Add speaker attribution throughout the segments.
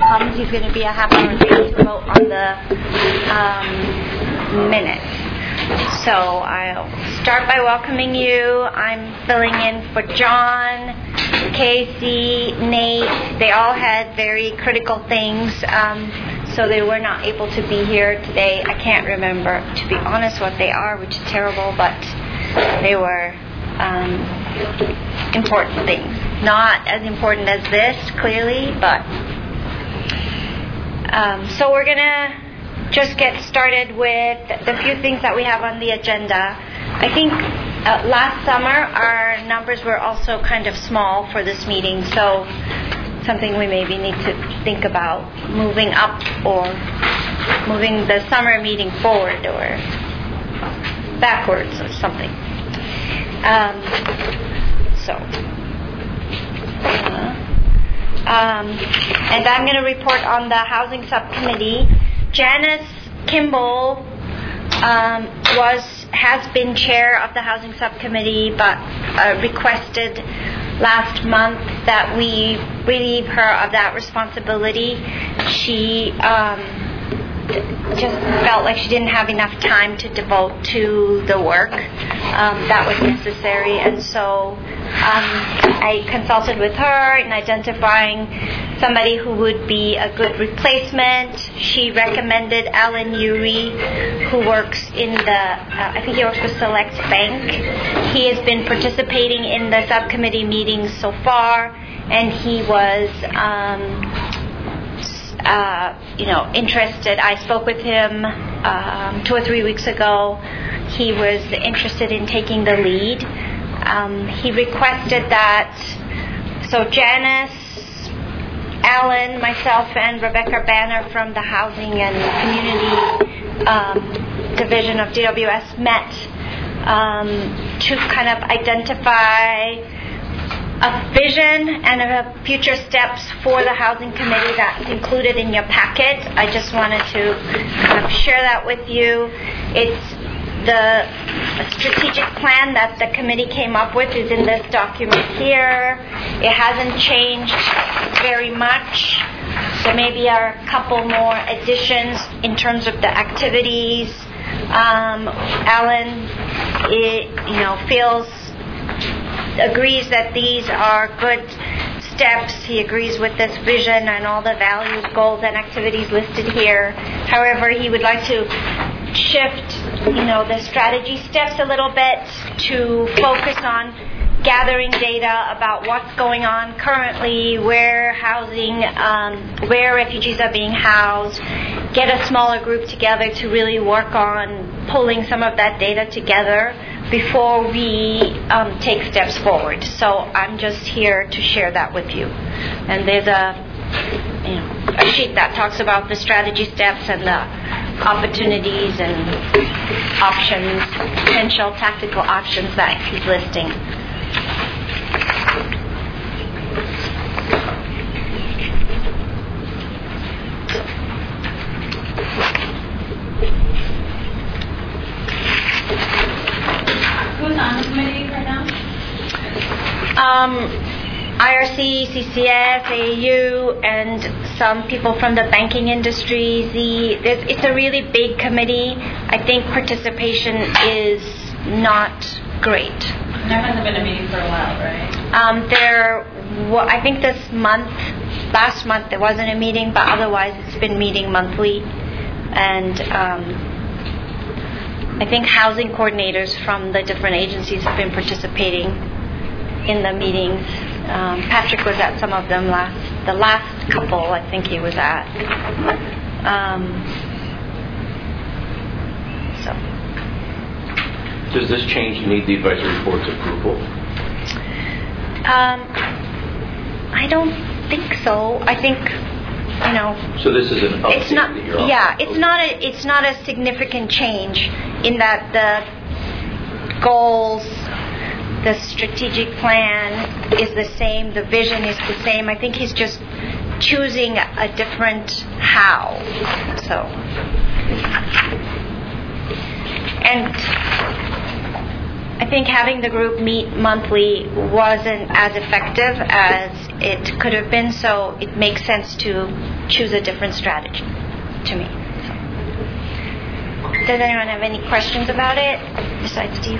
Speaker 1: comes, he's going to be a half hour late to vote on the minutes. So I'll start by welcoming you. I'm filling in for John, Casey, Nate. They all had very critical things, so they were not able to be here today. I can't remember, to be honest, what they are, which is terrible, but they were important things. Not as important as this, clearly, but so we're going to just get started with the few things that we have on the agenda. I think last summer our numbers were also kind of small for this meeting, so something we maybe need to think about moving up or moving the summer meeting forward or backwards or something. And I'm going to report on the housing subcommittee. Janice Kimball has been chair of the housing subcommittee, but requested last month that we relieve her of that responsibility. She just felt like she didn't have enough time to devote to the work that was necessary, and so I consulted with her in identifying somebody who would be a good replacement. She recommended Alan Urey, who works in I think he works for Select Bank. He has been participating in the subcommittee meetings so far, and he was interested. I spoke with him 2 or 3 weeks ago. He was interested in taking the lead. He requested that, so Janice, Alan, myself, and Rebecca Banner from the Housing and Community Division of DWS met to kind of identify a vision and future steps for the housing committee that's included in your packet. I just wanted to kind of share that with you. It's the strategic plan that the committee came up with is in this document here. It hasn't changed very much. There maybe are a couple more additions in terms of the activities. Alan, agrees that these are good steps. He agrees with this vision and all the values, goals, and activities listed here. However, he would like to shift, the strategy steps a little bit to focus on gathering data about what's going on currently, where refugees are being housed, get a smaller group together to really work on pulling some of that data together before we take steps forward. So I'm just here to share that with you. And there's a sheet that talks about the strategy steps and the opportunities and options, potential tactical options that he's listing.
Speaker 2: Who's on the committee right now?
Speaker 1: IRC, CCS, AAU, and some people from the banking industry. It's a really big committee. I think participation is not great.
Speaker 2: There hasn't been a meeting for a while, right?
Speaker 1: I think last month there wasn't a meeting, but otherwise it's been meeting monthly. And I think housing coordinators from the different agencies have been participating in the meetings. Patrick was at some of them the last couple I think he was at.
Speaker 3: Does this change need the advisory board's approval?
Speaker 1: I don't think so. I think,
Speaker 3: So this is an update.
Speaker 1: It's not. Yeah, it's not a significant change in that the goals, the strategic plan is the same, the vision is the same. I think he's just choosing a different how. So, and I think having the group meet monthly wasn't as effective as it could have been, so it makes sense to choose a different strategy to me. So. Does anyone have any questions about it besides Steve?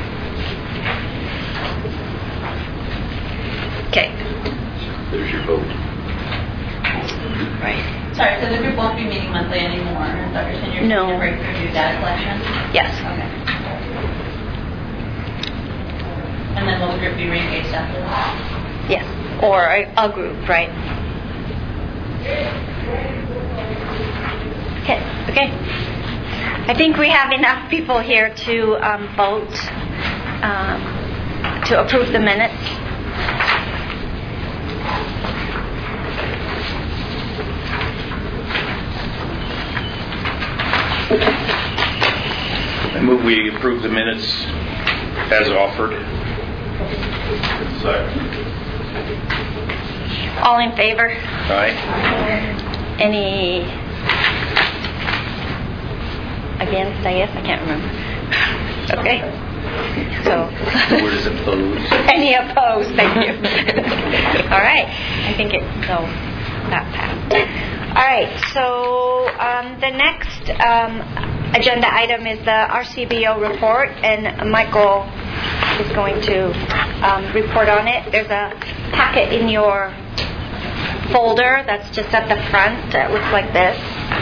Speaker 1: Okay.
Speaker 3: There's your vote.
Speaker 1: Right.
Speaker 2: Sorry, so the group won't be meeting monthly anymore. Is that what you're saying? You're
Speaker 1: No.
Speaker 2: taking a break from your data collection?
Speaker 1: Yes.
Speaker 2: Okay. And then will the group be re-engaged after that?
Speaker 1: Yes. Or a group, right? Okay. I think we have enough people here to vote to approve the minutes.
Speaker 4: I move we approve the minutes as offered.
Speaker 1: All in favor?
Speaker 4: Aye.
Speaker 1: Any against, I guess? I can't remember. Okay. So.
Speaker 4: The word is opposed.
Speaker 1: Any opposed? Thank you. All right. I think that passed. All right. So the next agenda item is the RCBO report, and Michael is going to report on it. There's a packet in your folder that's just at the front that looks like this.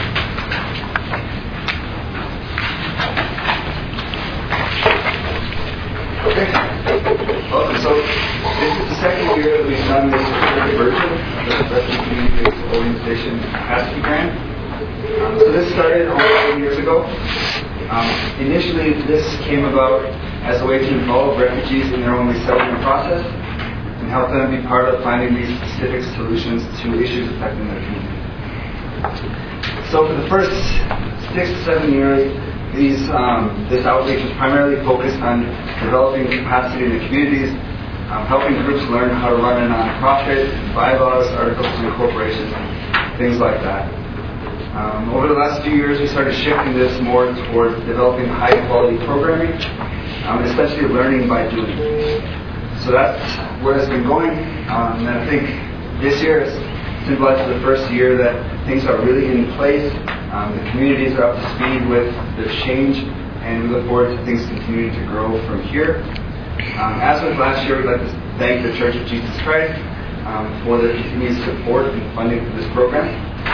Speaker 5: Okay. Welcome. So this is the second year that we've done this version of the Refugee Community-Based Organization Capacity Grant. So this started almost 8 years ago. Initially, this came about as a way to involve refugees in their own resettlement process and help them be part of finding these specific solutions to issues affecting their community. So for the first 6 to 7 years, this outreach was primarily focused on developing capacity in the communities, helping groups learn how to run a nonprofit, bylaws, articles of incorporation, things like that. Over the last few years, we started shifting this more towards developing high-quality programming, and especially learning by doing. So that's where it's been going, and I think this year is symbolizes the first year that things are really in place. The communities are up to speed with the change, and we look forward to things continuing to grow from here. As with last year, we'd like to thank the Church of Jesus Christ for their continued support and funding for this program.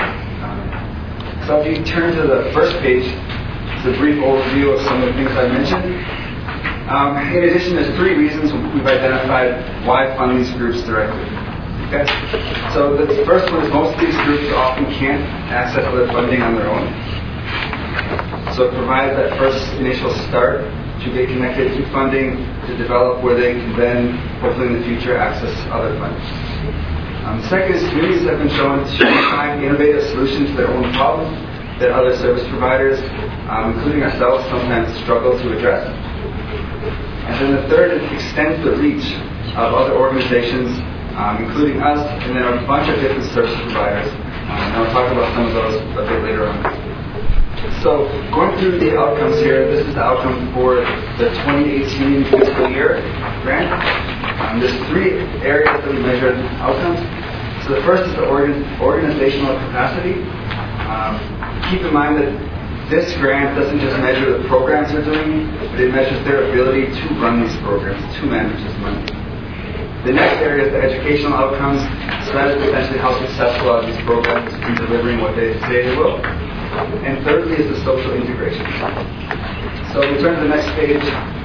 Speaker 5: So if you turn to the first page, it's a brief overview of some of the things I mentioned. In addition, there's 3 reasons we've identified why fund these groups directly. Okay? So the first one is most of these groups often can't access other funding on their own. So it provides that first initial start to get connected to funding to develop where they can then, hopefully in the future, access other funding. Second is communities have been shown to find innovative solutions to their own problems that other service providers, including ourselves, sometimes struggle to address. And then the third is extends the reach of other organizations, including us, and then a bunch of different service providers. And I'll talk about some of those a bit later on. So going through the outcomes here, this is the outcome for the 2018 fiscal year grant. There's 3 areas that we measured outcomes. So the first is the organizational capacity. Keep in mind that this grant doesn't just measure the programs they're doing, but it measures their ability to run these programs, to manage this money. The next area is the educational outcomes. So that is essentially how successful are these programs in delivering what they say they will. And thirdly is the social integration. So if we turn to the next page,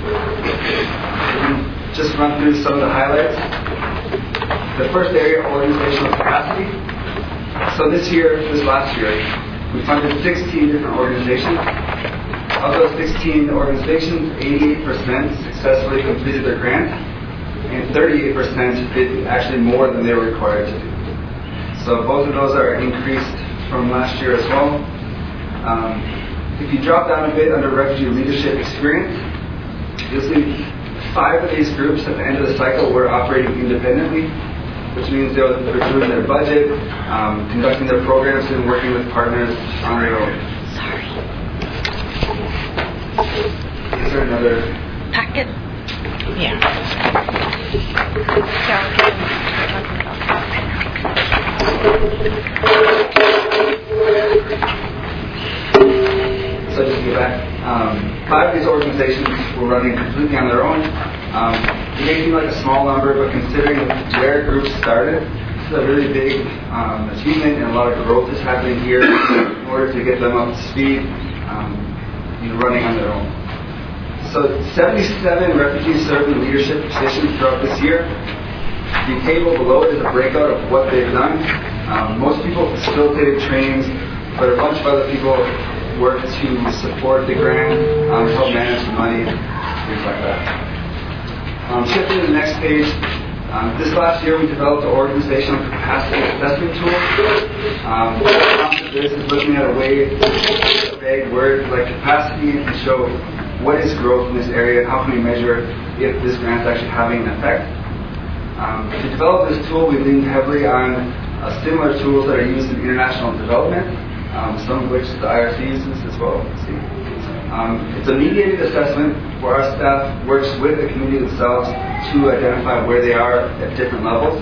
Speaker 5: just run through some of the highlights. The first area, organizational capacity. So this last year, we funded 16 different organizations. Of those 16 organizations, 88% successfully completed their grant, and 38% did actually more than they were required to do. So both of those are increased from last year as well. If you drop down a bit under refugee leadership experience, you'll see 5 of these groups at the end of the cycle were operating independently, which means they were doing their budget, conducting their programs, and working with partners on their own.
Speaker 1: Sorry.
Speaker 5: Is there another
Speaker 1: packet? Yeah.
Speaker 5: So just to get back, 5 of these organizations were running completely on their own. It may seem like a small number, but considering where groups started, this is a really big achievement, and a lot of growth is happening here in order to get them up to speed, running on their own. So 77 refugees served in leadership positions throughout this year. The table below it is a breakout of what they've done. Most people facilitated trainings, but a bunch of other people worked to support the grant, help manage the money, things like that. Shifting to the next page, this last year we developed an organizational capacity assessment tool. The concept of this is looking at a vague word like capacity to show what is growth in this area and how can we measure if this grant is actually having an effect. To develop this tool, we leaned heavily on similar tools that are used in international development, some of which the IRC uses as well. It's a mediated assessment where our staff works with the community themselves to identify where they are at different levels.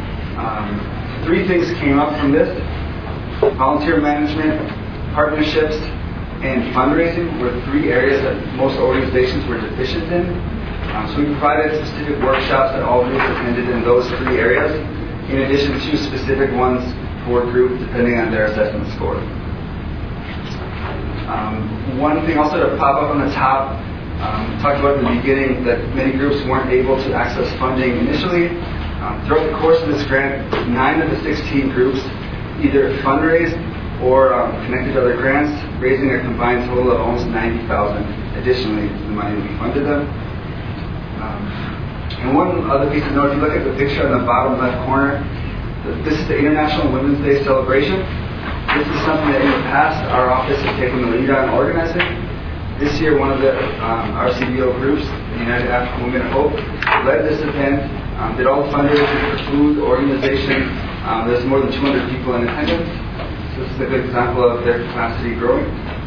Speaker 5: 3 things came up from this: volunteer management, partnerships, and fundraising were 3 areas that most organizations were deficient in. So we provided specific workshops that all groups attended in those 3 areas, in addition to specific ones for groups depending on their assessment score. One thing also to pop up on the top, talked about in the beginning that many groups weren't able to access funding initially. Throughout the course of this grant, 9 of the 16 groups either fundraised or connected to other grants, raising a combined total of almost $90,000 additionally to the money we funded them. And one other piece of note, if you look at the picture on the bottom left corner, this is the International Women's Day celebration. This is something that in the past our office has taken the lead on organizing. This year one of the RCBO groups, the United African Women of Hope, led this event, did all the fundraising for food, organization. There's more than 200 people in attendance. So this is a good example of their capacity growing.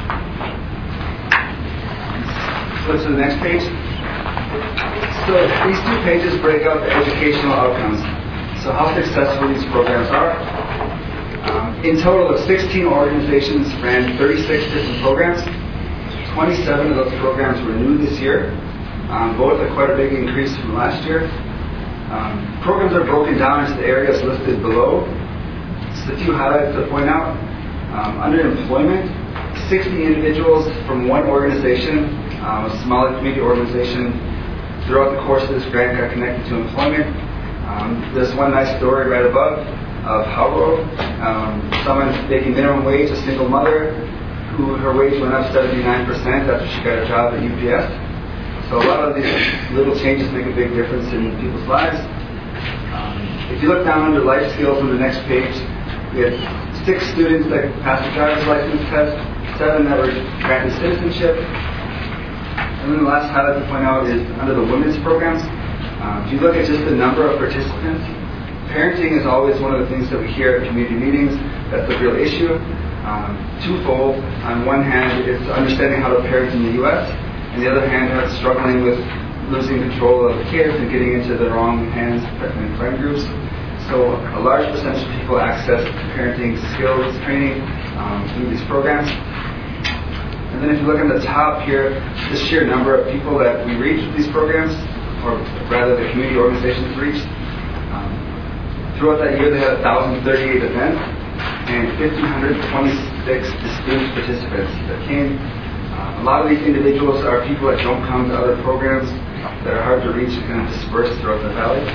Speaker 5: Flip to the next page. So these 2 pages break out the educational outcomes. So how successful these programs are. In total, of 16 organizations ran 36 different programs. 27 of those programs were new this year, both are quite a big increase from last year. Programs are broken down into the areas listed below. Just a few highlights to point out. Under employment, 60 individuals from one organization, a Somali community organization, throughout the course of this grant got connected to employment. There's one nice story right above of Hauro, someone making minimum wage, a single mother, who her wage went up 79% after she got a job at UPS. So a lot of these little changes make a big difference in people's lives. If you look down under life skills on the next page, we had 6 students that passed the driver's license test, 7 that were granted citizenship. And then the last highlight to point out is under the women's programs. If you look at just the number of participants, parenting is always one of the things that we hear at community meetings. That's the real issue. Twofold. On one hand, it's understanding how to parent in the U.S. On the other hand, it's struggling with losing control of the kids and getting into the wrong hands in friend groups. So a large percentage of people access parenting skills training through these programs. And then if you look at the top here, the sheer number of people that we reach with these programs, or rather the community organizations reached. Throughout that year, they had 1,038 events and 1,526 distinct participants that came. A lot of these individuals are people that don't come to other programs that are hard to reach and kind of dispersed throughout the valley.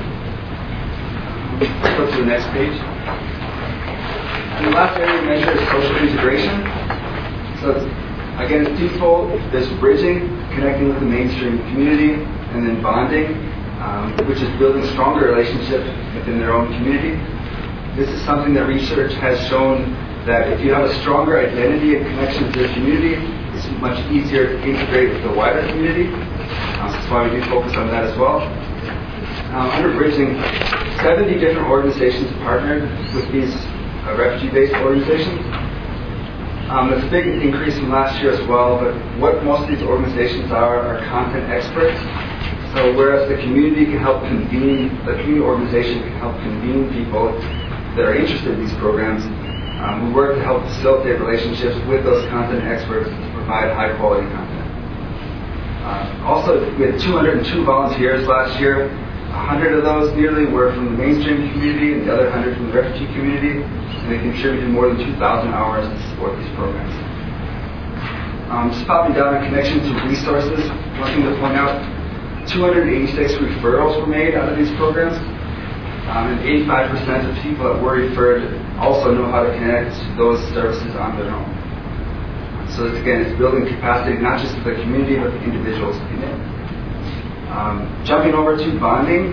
Speaker 5: Let's go to the next page. And the last area we measure is social integration. So again, it's twofold. There's bridging, connecting with the mainstream community, and then bonding, which is building stronger relationships within their own community. This is something that research has shown that if you have a stronger identity and connection to the community, it's much easier to integrate with the wider community. That's why we do focus on that as well. Under bridging, 70 different organizations partnered with these refugee-based organizations. It's a big increase from last year as well, but what most of these organizations are content experts. So whereas the community can help convene, the community organization can help convene people, that are interested in these programs. We work to help facilitate relationships with those content experts to provide high quality content. Also, we had 202 volunteers last year. 100 of those nearly were from the mainstream community and the other 100 from the refugee community, and they contributed more than 2,000 hours to support these programs. Just popping down in connection to resources, one thing to point out, 286 referrals were made out of these programs, and 85% of people that were referred also know how to connect to those services on their own. So it's building capacity not just of the community but the individuals in it. Jumping over to bonding.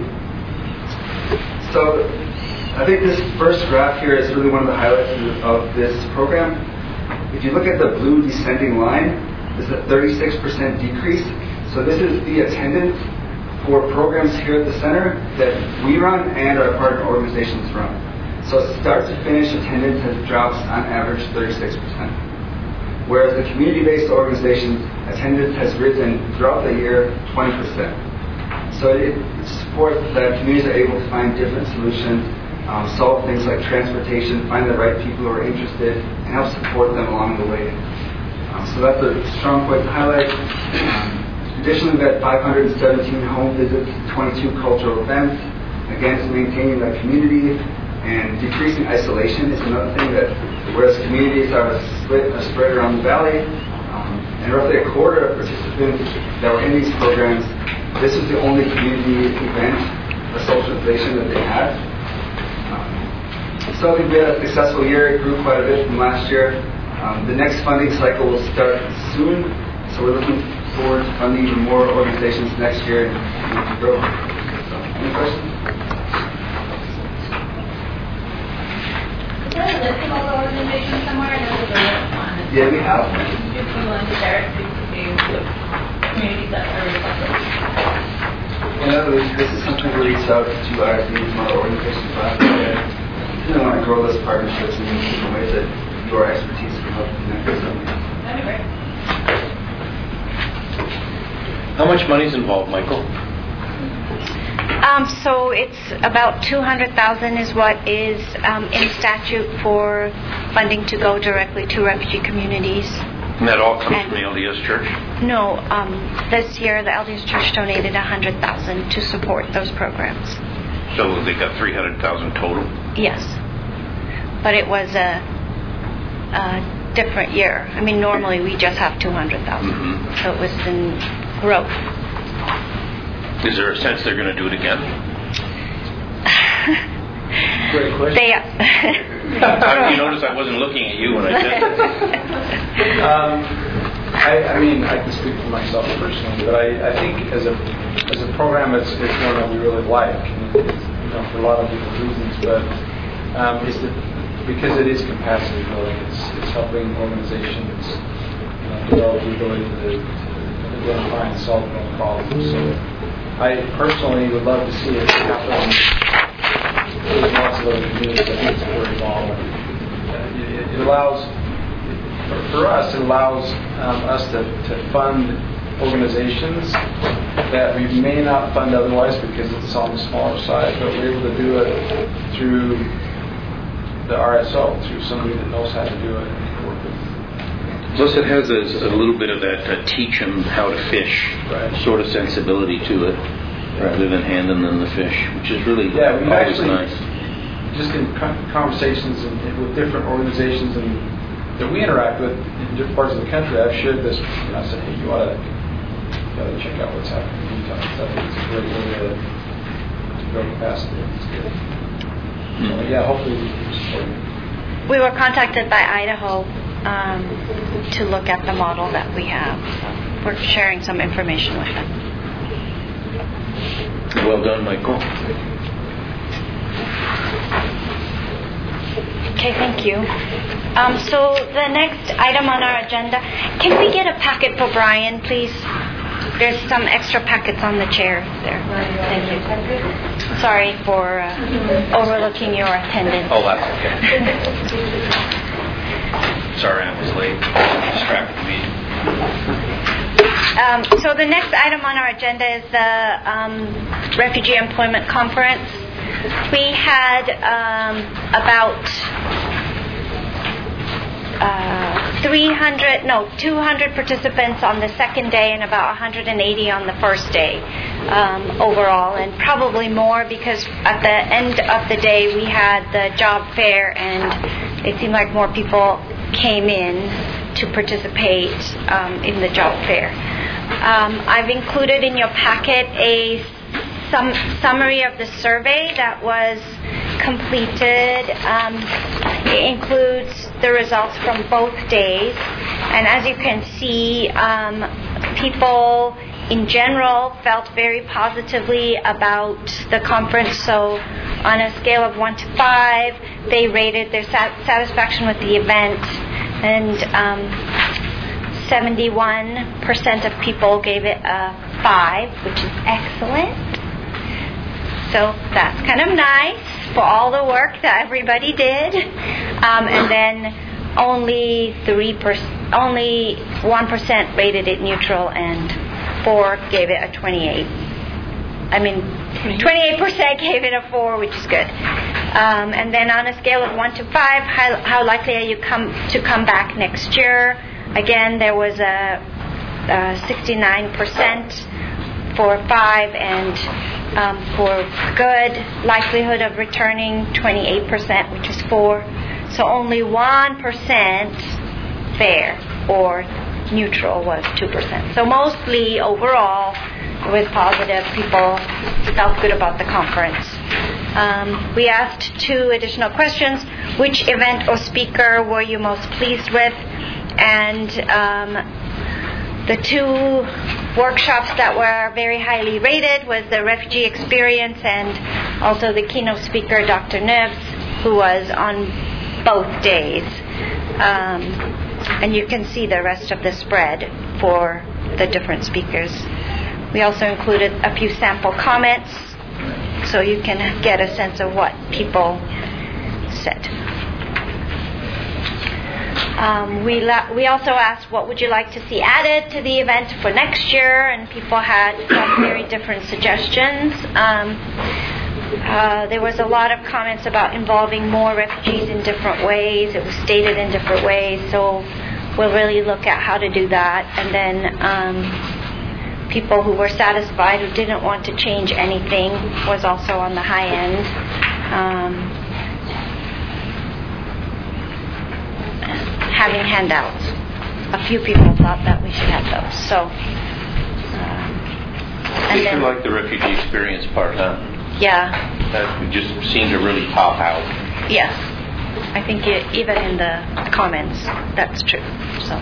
Speaker 5: So I think this first graph here is really one of the highlights of this program. If you look at the blue descending line, there's a 36% decrease. So this is the attendance for programs here at the center that we run and our partner organizations run. So start to finish attendance has dropped on average 36%. Whereas the community-based organizations, attendance has risen throughout the year 20%. So it supports that communities are able to find different solutions, solve things like transportation, find the right people who are interested, and help support them along the way. So that's a strong point to highlight. Additionally, we had 517 home visits, 22 cultural events. Again, it's maintaining that community and decreasing isolation is another thing that, whereas communities are spread around the valley, and roughly a quarter of participants that were in these programs, this was the only community event or socialization that they had. So I think we had a successful year. It grew quite a bit from last year. The next funding cycle will start soon, so we're looking forward to funding even more organizations next year and grow. So, any questions?
Speaker 2: Is there a list of all the organizations somewhere? I know there's a list on it.
Speaker 5: Yeah, we have.
Speaker 2: Would you be willing to share it to the communities that are requested?
Speaker 5: This is something we reach out to IRC from our organizations last year. We want to grow those partnerships in different ways that your expertise can help connect us.
Speaker 2: That'd be great.
Speaker 4: How much money is involved, Michael?
Speaker 1: So it's about $200,000 is what is in statute for funding to go directly to refugee communities.
Speaker 4: And that all comes from the LDS Church?
Speaker 1: No, this year the LDS Church donated $100,000 to support those programs.
Speaker 4: So they got $300,000 total?
Speaker 1: Yes, but it was a different year. I mean, normally we just have $200,000, so it was in growth.
Speaker 4: Is there a sense they're going to do it again?
Speaker 6: Great question.
Speaker 4: You notice I wasn't looking at you when I said that.
Speaker 6: I mean, I can speak for myself personally, but I think as a program, it's one that we really like, for a lot of different reasons. But it's because it is capacity building. It's helping organizations develop the ability to identify and solve their own problems. So I personally would love to see it happen. There's lots of other communities that think it's very involved. It allows, for us, it allows us to fund organizations that we may not fund otherwise because it's on the smaller side, but we're able to do it through the RSO, through somebody that knows how to do it and work with.
Speaker 4: Plus, it has a little bit of that teach them how to fish sort of sensibility to it, rather than handing them the fish, which is really always
Speaker 6: actually,
Speaker 4: nice.
Speaker 6: Just in conversations with different organizations that we interact with in different parts of the country, I've shared this. I said, hey, you ought to check out what's happening in Utah. I think it's a great way to grow capacity. It's good. So, hopefully we can support you.
Speaker 1: We were contacted by Idaho to look at the model that we have. So we're sharing some information with them.
Speaker 4: Well done, Michael.
Speaker 1: Okay, thank you. So the next item on our agenda, can we get a packet for Brian, please? There's some extra packets on the chair there. Thank you. Sorry for overlooking your attendance.
Speaker 4: Oh, that's okay. Sorry, I was late. Distracted me.
Speaker 1: So the next item on our agenda is the Refugee Employment Conference. We had about 200 participants on the second day and about 180 on the first day overall, and probably more because at the end of the day we had the job fair and it seemed like more people came in to participate in the job fair. I've included in your packet a summary of the survey that was completed. It includes the results from both days, and as you can see, people in general felt very positively about the conference. So on a scale of 1 to 5, they rated their satisfaction with the event, and 71% of people gave it a 5, which is excellent. So that's kind of nice for all the work that everybody did. And then only 1% rated it neutral, and 4 gave it a 28. 28% gave it a 4, which is good. And then on a scale of 1 to 5, how likely are you to come back next year? Again, there was a 69% for 5, and for good likelihood of returning 28%, which is 4. So only 1% fair or neutral was 2%. So mostly overall it was positive. People felt good about the conference. We asked 2 additional questions. Which event or speaker were you most pleased with? And the 2 workshops that were very highly rated was the refugee experience and also the keynote speaker, Dr. Nibs, who was on both days. And you can see the rest of the spread for the different speakers. We also included a few sample comments so you can get a sense of what people said. We also asked what would you like to see added to the event for next year, and people had some very different suggestions. There was a lot of comments about involving more refugees in different ways. It was stated in different ways, so we'll really look at how to do that. And then people who were satisfied, who didn't want to change anything, was also on the high end. Having handouts. A few people thought that we should have those. So,
Speaker 4: and then, like the refugee experience part, huh?
Speaker 1: Yeah.
Speaker 4: That just seemed to really pop out.
Speaker 1: Yes. I think even in the comments, that's true. So,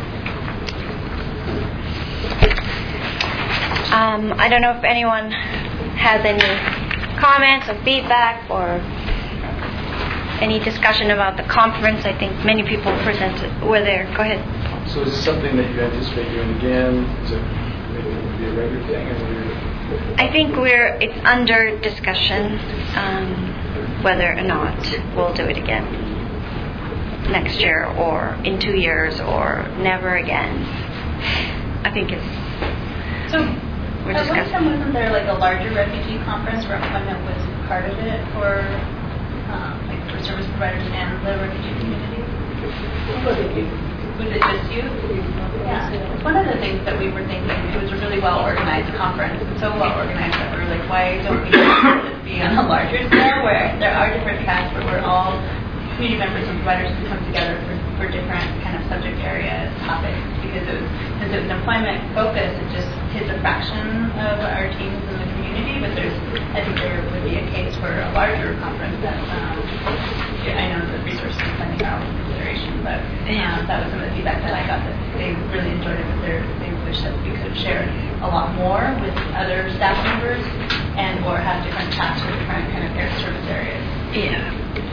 Speaker 1: I don't know if anyone has any comments or feedback or any discussion about the conference. I think many people were there. Go ahead.
Speaker 6: So is this something that you anticipate doing again? Is it maybe it would be a regular thing?
Speaker 1: I think it's under discussion whether or not we'll do it again next year or in 2 years or never again. I think it's...
Speaker 2: So
Speaker 1: we're
Speaker 2: at one
Speaker 1: discussing.
Speaker 2: time, wasn't there like a larger refugee conference where employment was part of it for service providers and the refugee community? Was it just you? Yeah. One of the things that we were thinking, it was a really well-organized conference, so well-organized that we were like, why don't we just be on a larger scale where there are different tracks where we're all community members and providers who come together for different kind of subject area topics, because since it was employment focused, it just hits a fraction of our teams in the community, but I think there would be a case for a larger conference that I know the resources and funding are all in consideration, but that was some of the feedback that I got, that they really enjoyed it, but they wish that we could have shared a lot more with other staff members and or have different chats with different kind of service areas.
Speaker 1: Yeah.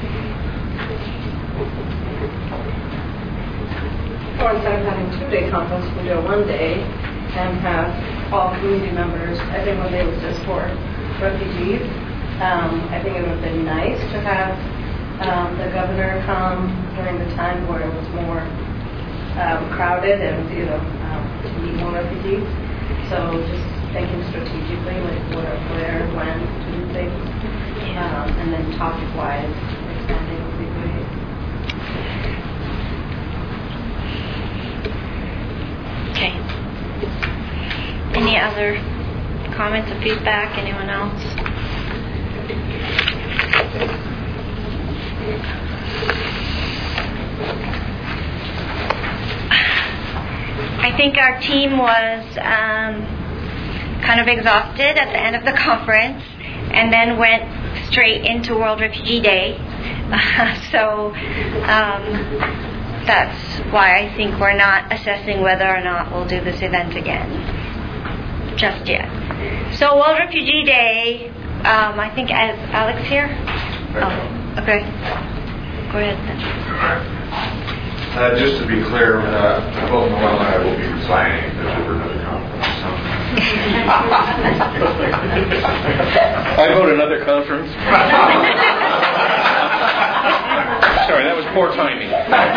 Speaker 7: Or instead of having a 2-day conference, we do a 1-day and have all community members. I think 1 day was just for refugees. I think it would have been nice to have the governor come during the time where it was more crowded and to meet more refugees. So just thinking strategically, like where, when to do things. And then topic-wise, expanding would be great.
Speaker 1: Okay. Any other comments or feedback? Anyone else? I think our team was kind of exhausted at the end of the conference, and then went straight into World Refugee Day. So that's why I think we're not assessing whether or not we'll do this event again just yet. So World Refugee Day, I think Alex here? Oh, okay. Go ahead then.
Speaker 3: Just to be clear, both Noel and I will be resigning if there's ever another conference.
Speaker 4: I vote another conference. Sorry, that was poor timing.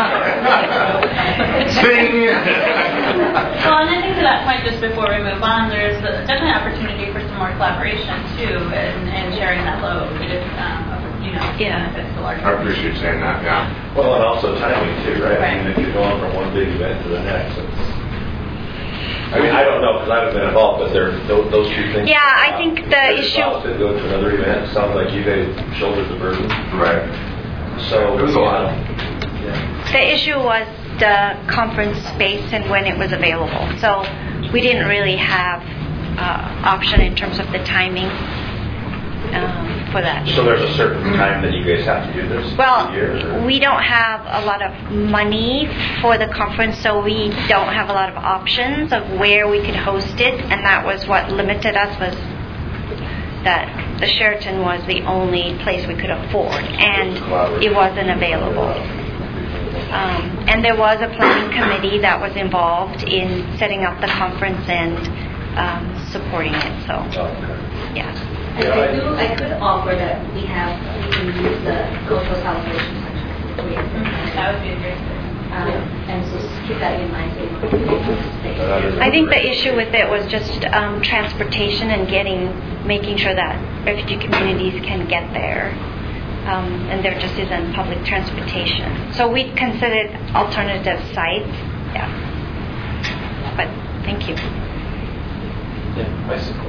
Speaker 3: Sing!
Speaker 2: Well, and I think to that point, just before we move on, there's definitely an opportunity for some more collaboration too, and sharing that load. Benefits the larger.
Speaker 3: I appreciate you saying that, yeah.
Speaker 8: Well, and also timing too, right? I mean, if you're going from one big event to the next, I mean, I don't know because I haven't been involved, but those two things.
Speaker 1: Yeah, I think the issue.
Speaker 8: To go to another event, it sounds like you guys shouldered the burden.
Speaker 3: Right.
Speaker 8: So
Speaker 3: it was a lot.
Speaker 8: Yeah.
Speaker 1: The issue was the conference space and when it was available. So we didn't really have option in terms of the timing for that.
Speaker 8: So there's a certain time that you guys have to do this?
Speaker 1: Well,
Speaker 8: a year,
Speaker 1: we don't have a lot of money for the conference, so we don't have a lot of options of where we could host it, and that was what limited us, was that the Sheraton was the only place we could afford, and it wasn't available. And there was a planning committee that was involved in setting up the conference and supporting it, so yeah.
Speaker 9: I could offer that we can use the cultural celebration section.
Speaker 2: That would be a great thing.
Speaker 9: And so keep that in mind.
Speaker 1: I think the issue with it was just transportation and making sure that refugee communities can get there. And there just isn't public transportation. So we considered alternative sites. Yeah. But thank you.
Speaker 6: Yeah, basically.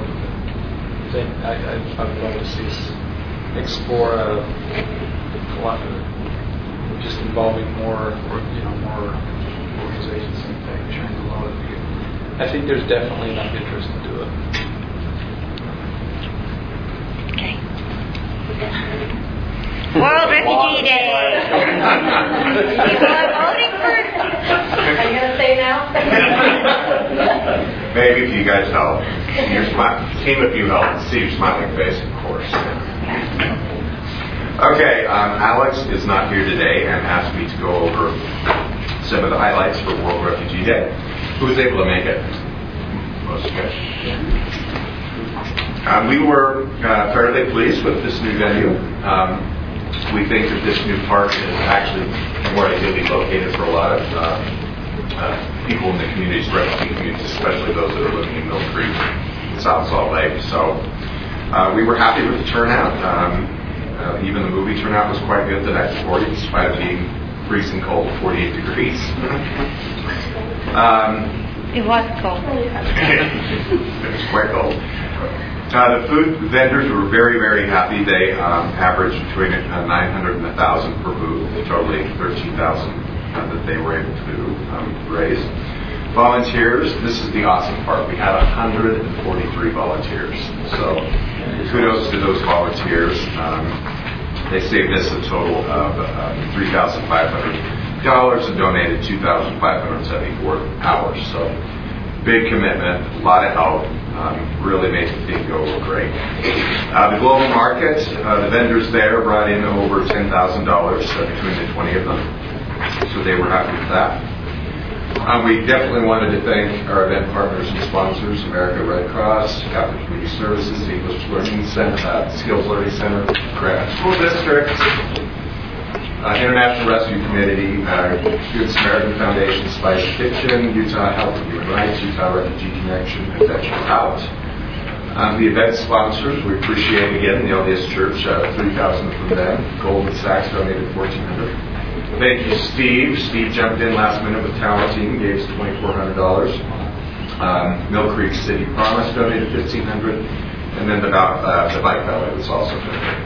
Speaker 6: I would love to see us explore just involving more organizations and things, sharing a lot of people. I think there's definitely enough interest to do it.
Speaker 1: Okay. World Refugee Day. People are voting for.
Speaker 7: Are you going to say now?
Speaker 3: Maybe if you guys help. Team if you help. See your smiling face, of course. Okay, Alex is not here today and asked me to go over some of the highlights for World Refugee Day. Who was able to make it? Most of you. We were fairly pleased with this new venue. We think that this new park is actually more ideally located for a lot of people in the communities, refugee communities, especially those that are living in Mill Creek, South Salt Lake. So we were happy with the turnout. Even the movie turnout was quite good the night before, despite it being freezing cold, 48 degrees.
Speaker 1: It was cold.
Speaker 3: It was quite cold. The food vendors were very, very happy. They averaged between 900 and 1,000 per booth, totally 13,000 that they were able to raise. Volunteers, this is the awesome part. We had 143 volunteers. So kudos to those volunteers. They saved us a total of $3,500 and donated 2,574 hours. So big commitment, a lot of help. Really made the thing go great. The global market, the vendors there brought in over $10,000 between the 20 of them. So they were happy with that. We definitely wanted to thank our event partners and sponsors, American Red Cross, Catholic Community Services, English Learning Center, Skills Learning Center, Grant School District, International Rescue Committee, Good Samaritan Foundation, Spice Kitchen, Utah Health and Human Rights, Utah Refugee Connection, and Venture Out. The event sponsors, we appreciate again the LDS Church, $3,000 from them. Goldman Sachs donated $1,400. Thank you, Steve. Steve jumped in last minute with Talent Team, gave us $2,400. Mill Creek City Promise donated $1,500, and then the bike valet was also donated.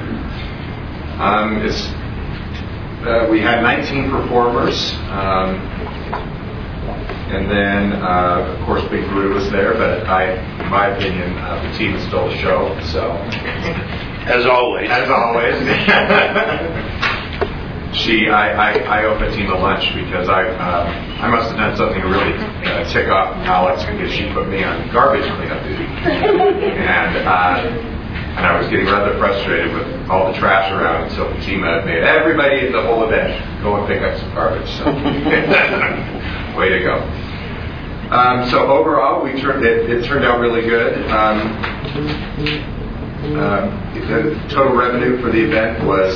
Speaker 3: We had 19 performers. And then, of course, Big Buddha was there, but in my opinion, the team stole the show. So,
Speaker 4: as always,
Speaker 3: I owe the team a lunch because I must have done something to really tick off Alex because she put me on garbage cleanup duty, and I was getting rather frustrated with all the trash around, and so Fatima made everybody at the whole event go and pick up some garbage. So, way to go. So overall, it turned out really good. The total revenue for the event was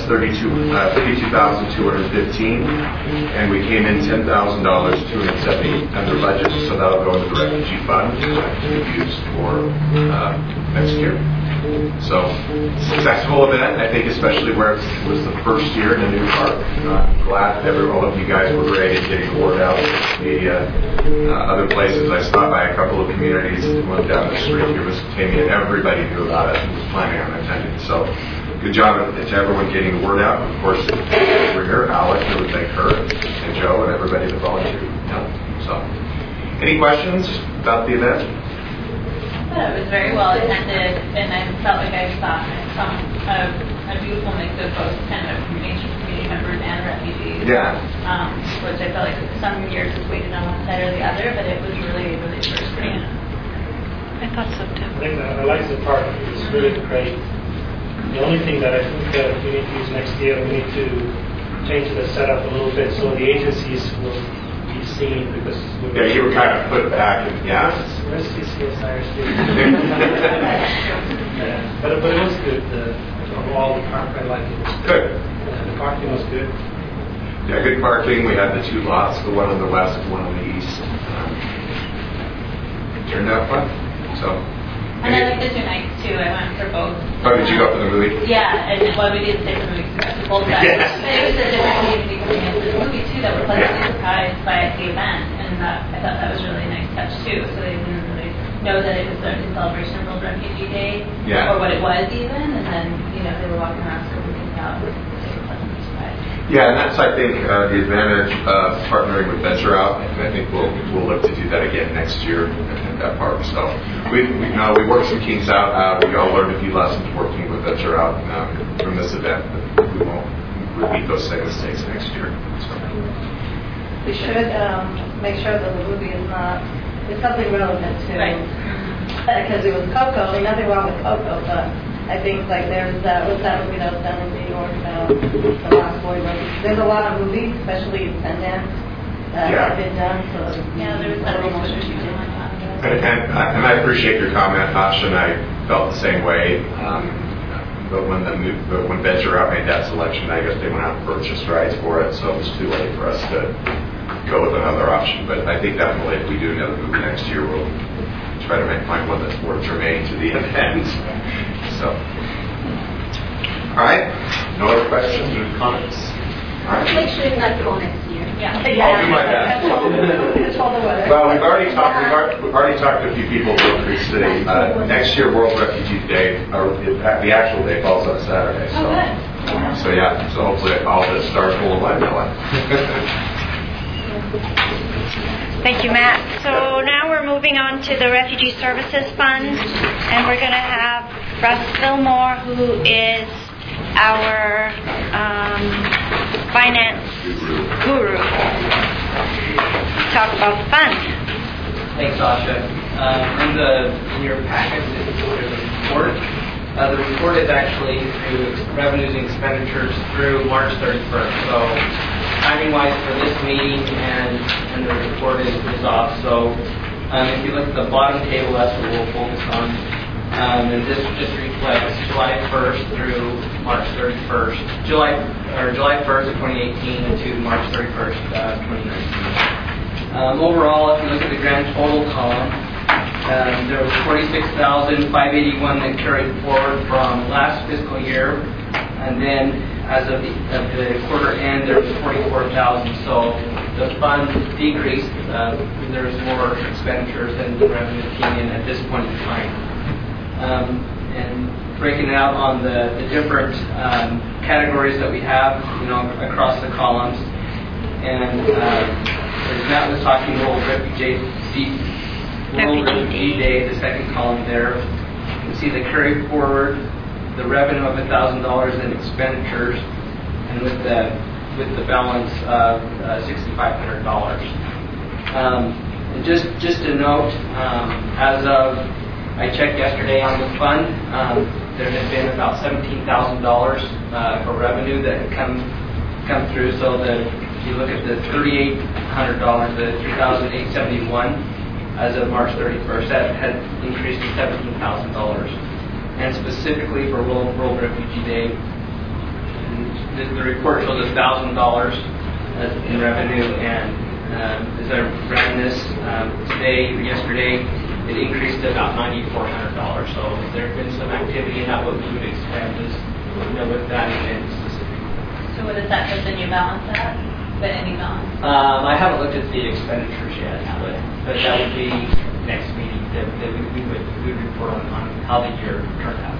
Speaker 3: $52,215, and we came in $10,270 under budget, so that'll go into the refugee fund to be used for next year. So, successful event, I think, especially where it was the first year in a new park. I'm glad that all of you guys were great at getting the word out. The other places, I stopped by a couple of communities, one down the street here was Tammy, and everybody knew about it and was planning on attending. So, good job to everyone getting the word out. Of course, we're here, Alex, I would thank her, and Joe, and everybody that volunteered. So, any questions about the event?
Speaker 2: It was very well attended, and I felt like I saw a beautiful mix of both kind of major community members and refugees.
Speaker 3: Yeah.
Speaker 2: Which I felt like some years was weighted on one side or the other, but it was really, really diverse.
Speaker 1: I thought so too.
Speaker 10: I think I like the park. It's really great. The only thing that I think that we need to use next year, we need to change the setup a little bit so the agencies will be seen because
Speaker 3: you were kind of put back and
Speaker 10: Where's CCSIR? But it was good. Overall, the park, I like it.
Speaker 3: Good.
Speaker 10: The parking was good.
Speaker 3: Yeah, good parking. We had the two lots, the one on the west and one on the east. Turned out fun. So.
Speaker 2: And I like the 2 nights too. I went for both.
Speaker 3: Oh, did you go for the movie?
Speaker 2: Yeah, and we did the different movies. Both sides.
Speaker 3: Yes.
Speaker 2: But it was a different community coming into the movie too that were pleasantly surprised by the event, and I thought that was really a nice touch too. So they didn't really know that it was a celebration of World Refugee Day, or what it was even, and then they were walking around scoping out. They were pleasantly surprised.
Speaker 3: Yeah, and that's, I think, the advantage of partnering with Venture Out, and I think we'll look to do that again next year at that park. So we worked some kinks out. We all learned a few lessons working with Venture Out from this event, but we won't repeat those same mistakes next year. So.
Speaker 7: We should make sure that the movie is something relevant to, because it was Coco. I mean, nothing wrong with Coco, but I think like there's what's that movie that was done in New York about the Lost Boy? There's a lot of movies, especially in Sundance, that have been done. So
Speaker 2: there was that research you did on that.
Speaker 3: And I appreciate your comment, Tasha, and I felt the same way. But when Venture Out made that selection, I guess they went out and purchased rights for it, so it was too late for us to go with another option. But I think definitely if we do another movie next year, we'll try to find one that's more germane to the event. So, all right. No other questions or comments? All right.
Speaker 9: Make sure you not go next year.
Speaker 2: Yeah.
Speaker 3: I'll do my best. Well, we've already talked to a few people from Creek City. Next year, World Refugee Day, the actual day falls on Saturday. So, so hopefully all the stars will align that way.
Speaker 1: Thank you, Matt. So now we're moving on to the Refugee Services Fund, and we're going to have Russ Fillmore, who is our finance guru, talk about the fund.
Speaker 11: Thanks, Sasha. In your packet, there's a report. The report is actually through revenues and expenditures through March 31st. So timing-wise for this meeting and the report is off. So if you look at the bottom table, that's what we'll focus on. And this just reflects July 1st through March 31st. July 1st of 2018 to March 31st, 2019. Overall, if you look at the grand total column, There was 46,581 that carried forward from last fiscal year, and then as of the quarter end, there was 44,000. So the fund decreased. There was more expenditures than the revenue came in at this point in time. And breaking it out on the different categories that we have, across the columns. And as Matt was talking, World Refugee Day, the second column there. You can see the carry forward, the revenue of $1,000 in expenditures, and with the balance of $6,500. And just a note, as of I checked yesterday on the fund, there had been about $17,000 for revenue that had come through. So if you look at the $3,800, the $3,871 as of March 31st, that had increased to $17,000. And specifically for World Refugee Day, the report shows $1,000 in revenue, and as I ran this yesterday, it increased to about $9,400. So there had been some activity, and that what we would expect is with that event specifically.
Speaker 2: So what does that put the new balance at? The ending balance?
Speaker 11: I haven't looked at the expenditures yet, but that would be next meeting that we would report on how the year turned out.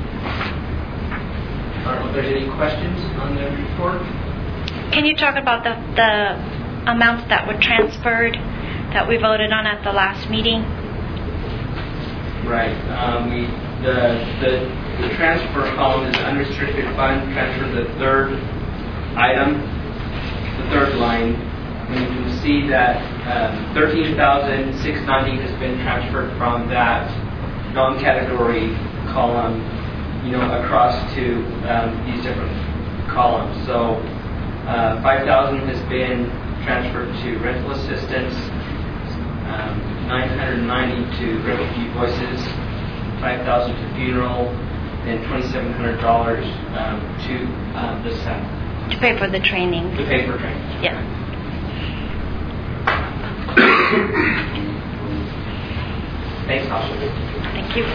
Speaker 11: I don't know if there's any questions on the report.
Speaker 1: Can you talk about the amounts that were transferred that we voted on at the last meeting?
Speaker 11: Right. The transfer column is unrestricted fund transfer. The third item, the third line, and you can see that $13,690 has been transferred from that non-category column, across to these different columns. So $5,000 has been transferred to rental assistance, $990 to Refugee Voices, $5,000 to funeral, and $2,700 to the center.
Speaker 1: To pay for the training.
Speaker 11: To pay for training.
Speaker 1: Yeah.
Speaker 11: Thanks, Tasha.
Speaker 1: Thank you.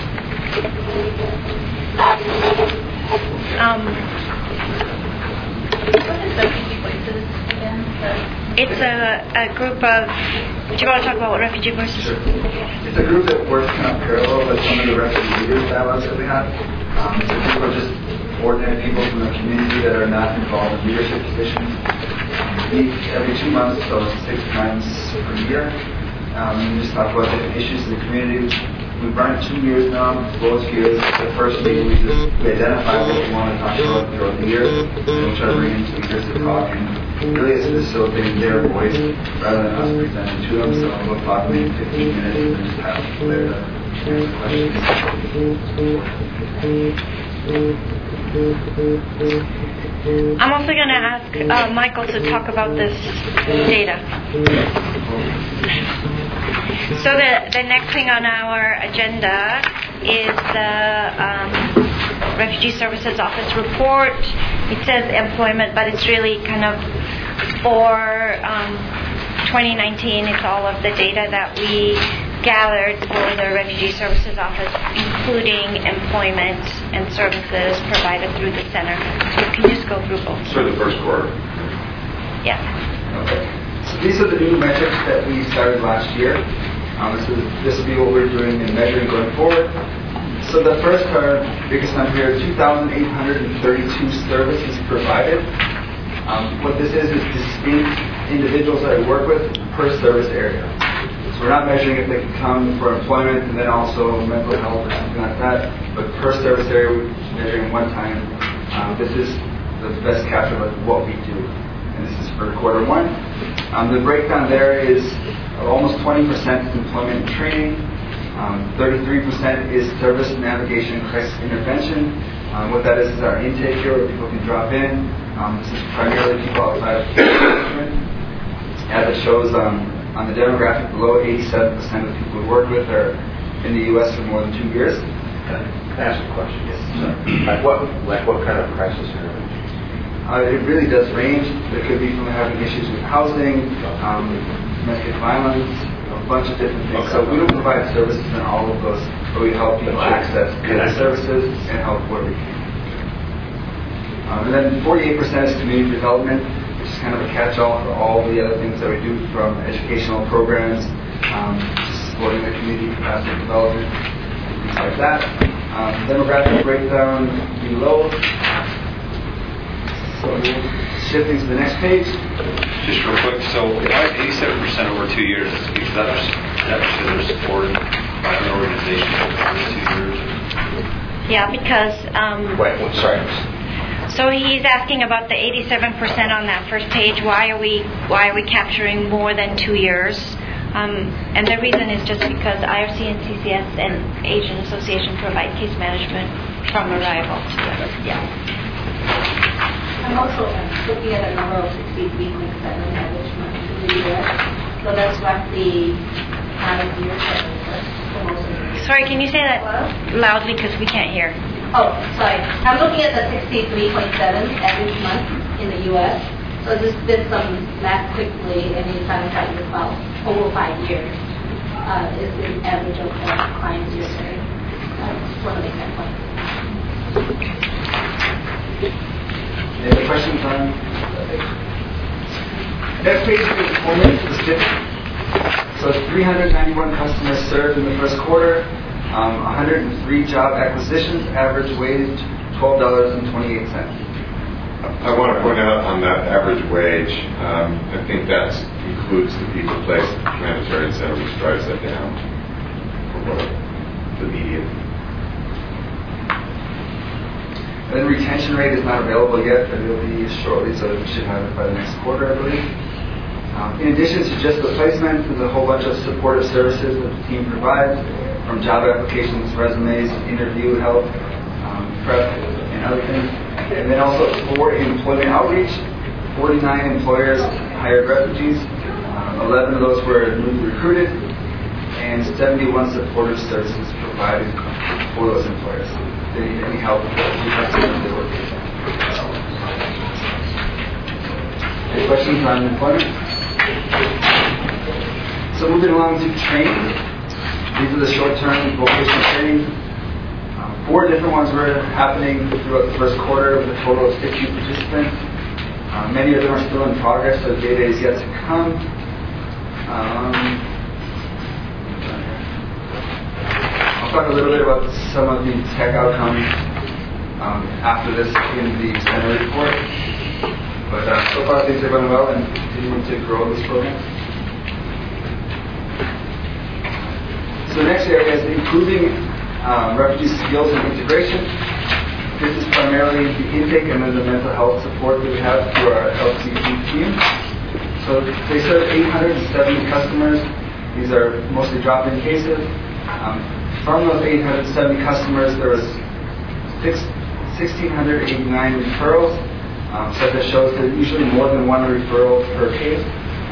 Speaker 2: What is Refugee Voices again?
Speaker 1: It's a group of. Do you want to talk about what Refugee Voices?
Speaker 5: Sure. It's a group that works kind of parallel with some of the refugee leaders dialogues that we have. So people are just ordinary people from the community that are not involved in leadership positions. We meet every 2 months, so 6 times per year. And we just talk about different issues in the community. We've run it 2 years now. Both years, the first meeting we identify what we want to talk about throughout the year, and we'll try to bring in speakers to talk. And really, it's facilitating their voice rather than us presenting to them. So we'll talk maybe 15 minutes and just have people there to answer questions.
Speaker 1: I'm also going to ask Michael to talk about this data. So the next thing on our agenda is the Refugee Services Office report. It says employment, but it's really kind of for 2019. It's all of the data that we gathered for the Refugee Services Office, including employment and services provided through the center. So you can just go through both.
Speaker 3: For the first quarter.
Speaker 1: Yeah.
Speaker 5: Okay. So these are the new metrics that we started last year. This will be what we're doing and measuring going forward. So the first, our biggest number here, 2,832 services provided. What this is distinct individuals that we work with per service area. So we're not measuring if they can come for employment and then also mental health or something like that, but per service area we're measuring one time. This is the best capture of what we do. And this is for quarter one. The breakdown there is almost 20% is employment and training, 33% is service navigation and crisis intervention. What that is our intake here where people can drop in. This is primarily people outside of management. As it shows on the demographic below, 87% of the people we work with are in the U.S. for more than 2 years.
Speaker 8: Can I ask a question?
Speaker 5: Yes.
Speaker 8: What kind of crisis intervention?
Speaker 5: It really does range. There could be from having issues with housing, domestic violence, a bunch of different things. So we don't provide services in all of those, but we help people access the services and help where we can. And then 48% is community development, which is kind of a catch-all for all the other things that we do, from educational programs, supporting the community capacity development, things like that. Demographic breakdown below. So shifting to the next page.
Speaker 12: Just real quick, so why 87% over 2 years? Because that they're supported by an organization over 2 years?
Speaker 1: Yeah, because...
Speaker 3: Wait, sorry.
Speaker 1: So he's asking about the 87% on that first page. Why are we capturing more than 2 years? And the reason is just because IRC and CCS and Asian Association provide case management from arrival to the
Speaker 9: I'm also looking at a number of 63.7 average month in the U.S. So that's roughly kind of years that we work for most of the years.
Speaker 1: Sorry, can you say that loudly because we can't hear?
Speaker 9: Oh, sorry. I'm looking at the 63.7 average month in the U.S. So just did some math quickly, and you find that it's about over 5 years is the average of the clients you're serving. I just want to make that point.
Speaker 5: Any questions on next page is employment specific. So 391 customers served in the first quarter, 103 job acquisitions, average wage $12.28.
Speaker 3: I want to point out on that average wage, I think that includes the people placed at the humanitarian center, which drives that down for the median.
Speaker 5: And then retention rate is not available yet, but it will be shortly, so we should have it by the next quarter, I believe. In addition to just the placement, there's a whole bunch of supportive services that the team provides, from job applications, resumes, interview help, prep, and other things. And then also for employment outreach, 49 employers hired refugees, 11 of those were newly recruited, and 71 supportive services provided for those employers. If they need any help, we have someone to work with. Any questions on employment? So moving along to training. These are the short-term vocational training. 4 different ones were happening throughout the first quarter with a total of 60 participants. Many of them are still in progress, so data is yet to come. I'll talk a little bit about some of the tech outcomes after this in the center report. But so far things are going well and continuing to grow this program. So the next area is improving refugee skills and integration. This is primarily the intake and then the mental health support that we have through our LCG team. So they serve 870 customers. These are mostly drop-in cases. From those 870 customers, there was 1,689 referrals. So that shows that usually more than one referral per case.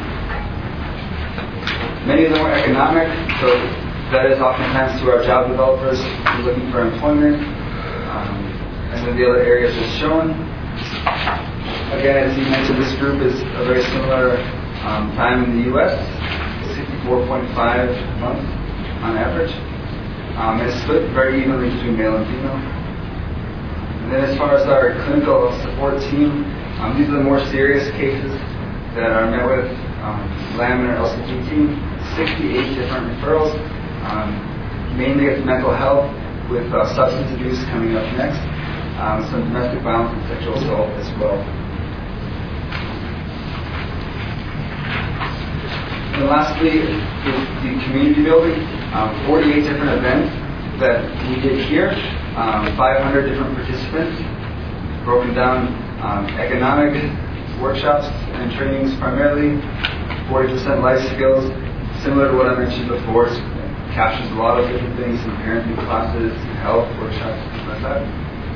Speaker 5: Many of them were economic, so that is oftentimes to our job developers looking for employment. And then the other areas are shown. Again, as you mentioned, this group is a very similar time in the U.S., 64.5 months on average. And it's split very evenly between male and female. And then as far as our clinical support team, these are the more serious cases that are met with LAM and our LCG team. 68 different referrals. Mainly it's mental health with substance abuse coming up next. Some domestic violence and sexual assault as well. And lastly, the community building. 48 different events that we did here. 500 different participants. Broken down economic workshops and trainings primarily. 40% life skills. Similar to what I mentioned before, it captures a lot of different things in parenting classes, health workshops, things like that.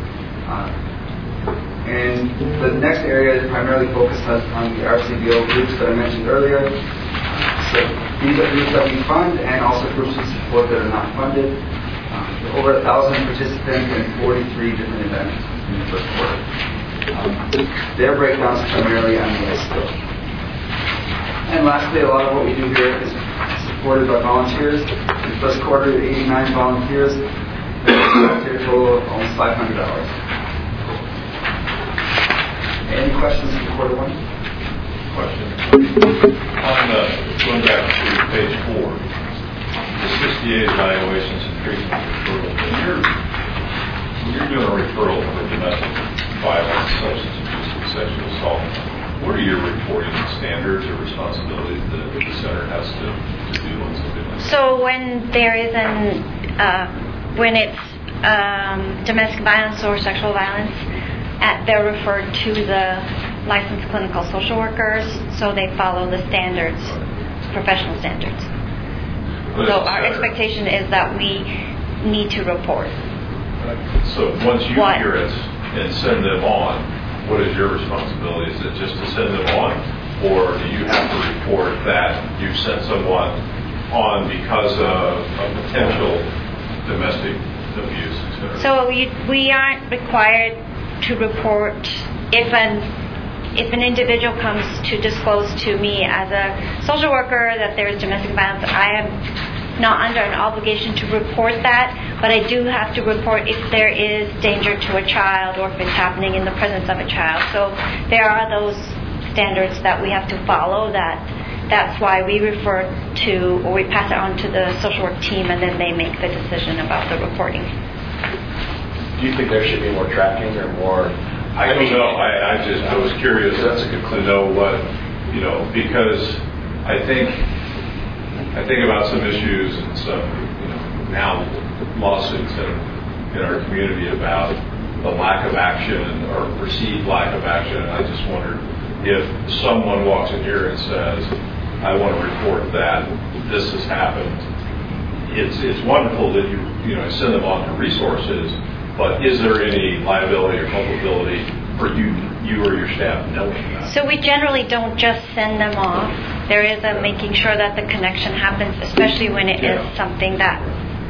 Speaker 5: And the next area is primarily focused on the RCBO groups that I mentioned earlier. So these are groups that we fund and also groups of support that are not funded. Over 1,000 participants and 43 different events in the first quarter. Their breakdowns primarily on the life skills. And lastly, a lot of what we do here is support supported by volunteers. In the first quarter, 89 volunteers. A total of almost $500. Any questions for quarter one?
Speaker 12: Question. Going back to page 4, the 68 evaluations and treatment referral. When you're doing a referral for domestic violence, substance abuse, and sexual assault, what are your reporting standards or responsibilities that the center has to do on something like that?
Speaker 1: So when there is when it's domestic violence or sexual violence, they're referred to the licensed clinical social workers, so they follow the standards, professional standards. So our expectation is that we need to report.
Speaker 12: So once you hear it and send them on, what is your responsibility? Is it just to send them on, or do you have to report that you've sent someone on because of a potential domestic abuse, etc.?
Speaker 1: So we aren't required to report if an individual comes to disclose to me as a social worker that there is domestic violence. I am not under an obligation to report that, but I do have to report if there is danger to a child or if it's happening in the presence of a child. So there are those standards that we have to follow. That's why we refer to, or we pass it on to the social work team, and then they make the decision about the reporting.
Speaker 8: Do you think there should be more tracking or more?
Speaker 12: I don't know. I was curious. That's a good to know what, because I think about some issues and some, now lawsuits in our community about the lack of action or perceived lack of action. And I just wondered if someone walks in here and says, I want to report that this has happened. It's wonderful that you send them on to resources, but is there any liability or culpability for you or your staff knowing that?
Speaker 1: So we generally don't just send them off. There is a making sure that the connection happens, especially when it is something that,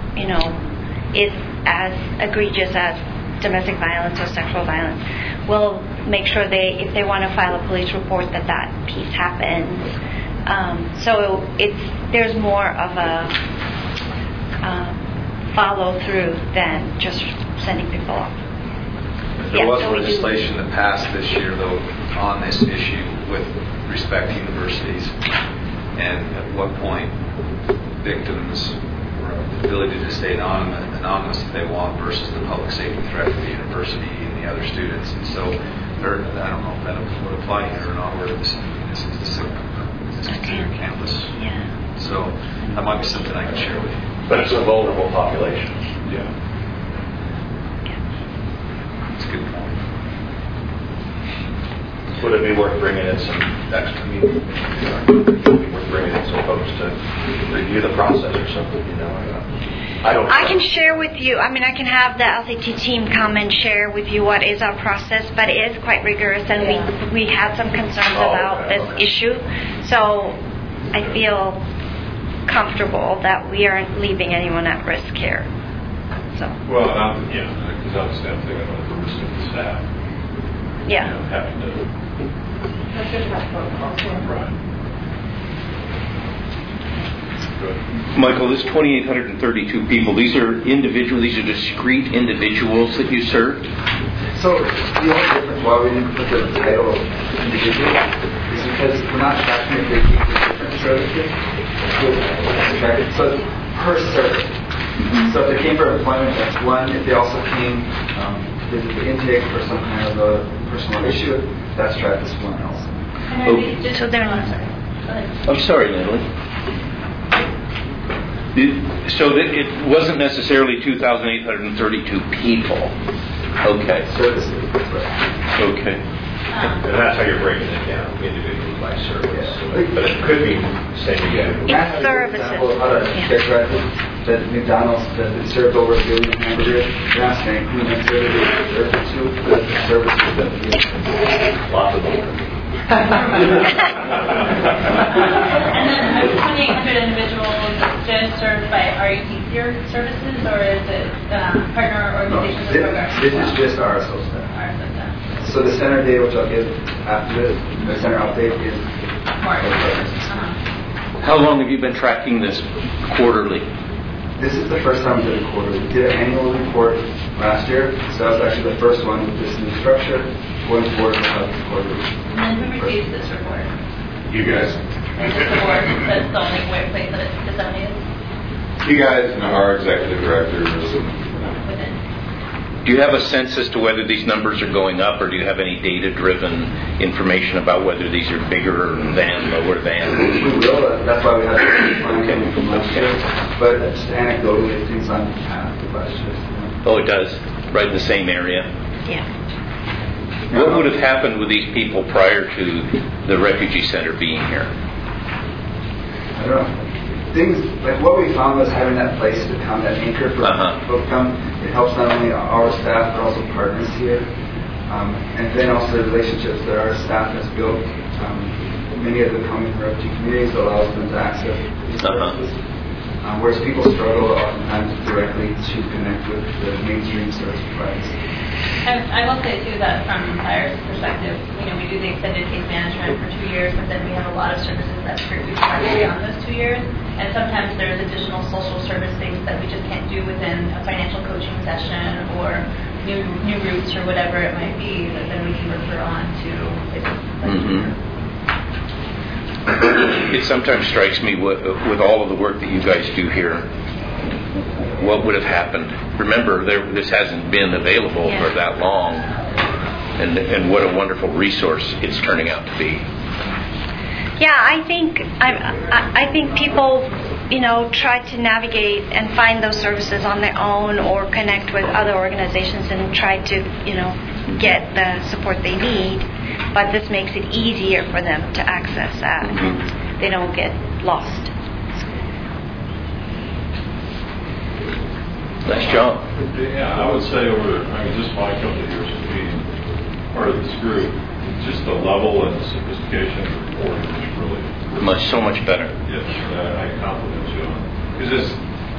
Speaker 1: is as egregious as domestic violence or sexual violence. We'll make sure if they want to file a police report, that piece happens. So there's more of a follow through than just sending people off.
Speaker 13: There was legislation that passed this year, though, on this issue with respect to universities, and at what point victims the ability to stay anonymous if they want versus the public safety threat to the university and the other students. And so, I don't know if that would apply here or not, where this is a clear campus.
Speaker 1: Yeah.
Speaker 13: So that might be something I can share with you.
Speaker 8: But it's a vulnerable population.
Speaker 12: Yeah.
Speaker 13: It's a good point.
Speaker 8: Would it be worth bringing in some folks to review the process or something?
Speaker 1: I can share with you. I can have the LCT team come and share with you what is our process, but it is quite rigorous, and we had some concerns about this issue. So I feel comfortable that we aren't leaving anyone at risk here. So.
Speaker 12: Well, because obviously I'm thinking about the risk of the staff.
Speaker 1: Yeah.
Speaker 12: Having to.
Speaker 7: That's good to have protocols.
Speaker 12: Right.
Speaker 4: Michael, this 2,832 people, these are discrete individuals that you served?
Speaker 5: So the only difference why we didn't put the title of individual is because we're not tracking if they keep the different services. So per service. Mm-hmm. So if they came for employment, that's one. If they also came visit the intake for some kind of a personal issue, that's tracked as one else.
Speaker 1: So they're not.
Speaker 4: I'm sorry, Natalie. So that it wasn't necessarily 2,832 people. Okay.
Speaker 5: Services. Right.
Speaker 4: Okay.
Speaker 8: And that's how you're breaking it down, individuals by service. But it could be saying
Speaker 1: It's services.
Speaker 5: That McDonald's that served over 1 billion hamburgers. They're not saying who necessarily they served it to, but the services that we
Speaker 8: lots of them.
Speaker 2: And then 2,800 individuals just served by RUT services, or is it partner organizations or programs?
Speaker 5: This is just RSO staff. So the center data, which I'll give after this, the center update is
Speaker 2: more.
Speaker 4: How long have you been tracking this quarterly?
Speaker 5: This is the first time we did a quarterly. We did an annual report last year, so that was actually the first one with this new structure. Going forward, we'll have this quarterly.
Speaker 2: And then who receives this report?
Speaker 3: You guys.
Speaker 2: And just the board, that's the only place that it's disseminated
Speaker 3: You guys and our executive directors.
Speaker 2: within.
Speaker 4: Do you have a sense as to whether these numbers are going up, or do you have any data-driven information about whether these are bigger than, lower than?
Speaker 5: We will. That's why we have the finding from last year. But just anecdotally, it seems on half of last year.
Speaker 4: Oh, it does? Right in the same area?
Speaker 1: Yeah.
Speaker 4: What would have happened with these people prior to the refugee center being here?
Speaker 5: I don't know. Things like what we found was having that place to come, that anchor for people to come. It helps not only our staff but also partners here, and then also the relationships that our staff has built. Many of them coming from refugee communities allows them to access these services. Whereas people struggle oftentimes directly to connect with the mainstream service providers.
Speaker 2: I will say too that from Fire's perspective, we do the extended case management for 2 years, but then we have a lot of services that we provide beyond those 2 years. And sometimes there's additional social service things that we just can't do within a financial coaching session or new routes or whatever it might be that then we can refer on to.
Speaker 4: It sometimes strikes me with all of the work that you guys do here, what would have happened? Remember, this hasn't been available for that long, and what a wonderful resource it's turning out to be.
Speaker 1: Yeah, I think people, try to navigate and find those services on their own or connect with other organizations and try to, get the support they need. But this makes it easier for them to access that. They don't get lost.
Speaker 4: Nice job.
Speaker 12: Yeah, I would say just my couple of years of being part of this group, just the level and sophistication of the reporting is really
Speaker 4: so much better.
Speaker 12: Yes, I compliment you on. Because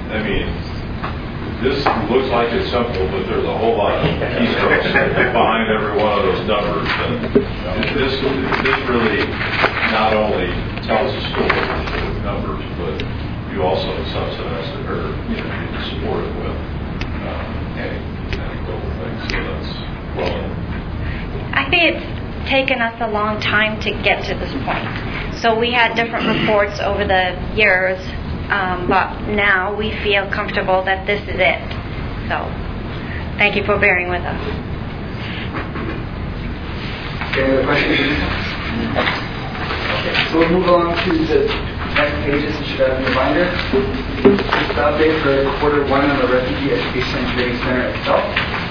Speaker 12: this looks like it's simple, but there's a whole lot of keystrokes behind every one of those numbers. And this really not only tells a story with numbers, but you also subsidize it or you support it with anecdotal things. So that's well done.
Speaker 1: I think it's taken us a long time to get to this point. So we had different reports over the years, but now we feel comfortable that this is it. So thank you for bearing with us.
Speaker 5: Any other questions? Okay, so we'll move on to the next pages. You should have in your binder. This is the update for Q1 on the Refugee Education and Training Center itself.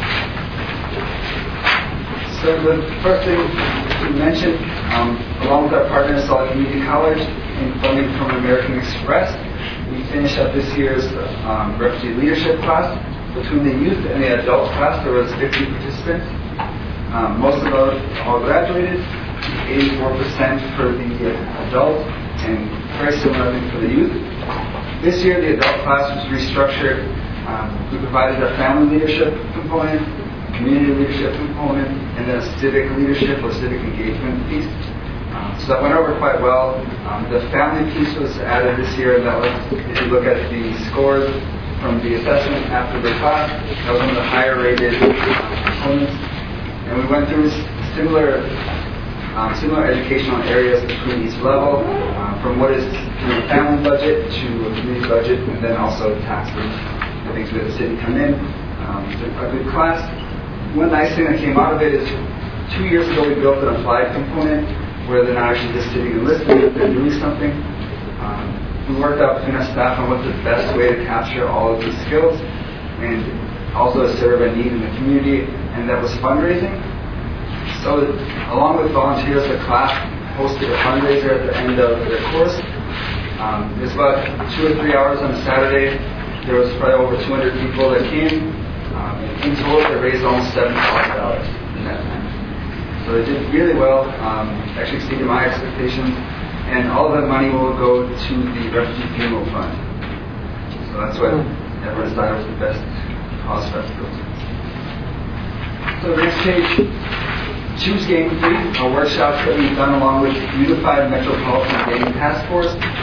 Speaker 5: So the first thing to mention, along with our partner Salt Community College and funding from American Express, we finished up this year's refugee leadership class. Between the youth and the adult class, there was 50 participants. Most of those all graduated, 84% for the adult, and very similar thing for the youth. This year, the adult class was restructured. We provided a family leadership component, community leadership component, and then a civic leadership or civic engagement piece. So that went over quite well. The family piece was added this year, and that was, if you look at the scores from the assessment after the class, that was one of the higher rated components. And we went through similar educational areas between each level, from what is a family budget to a community budget, and then also taxes and things where the city come in. A good class. One nice thing that came out of it is 2 years ago we built an applied component where they're not actually just sitting and listening, they're doing something. We worked out between our staff on what's the best way to capture all of these skills and also to serve a need in the community, and that was fundraising. So along with volunteers, the class hosted a fundraiser at the end of their course. It was about 2 or 3 hours on a Saturday. There was probably over 200 people that came. In total, they raised almost $7,000 in that time. So they did really well, actually exceeded my expectations. And all of that money will go to the Refugee Funeral Fund. So that's what everyone decided was the best cause for us to go to. So the next page, Choose Game Free, a workshop that we've done along with Unified Metropolitan Gaming Task Force.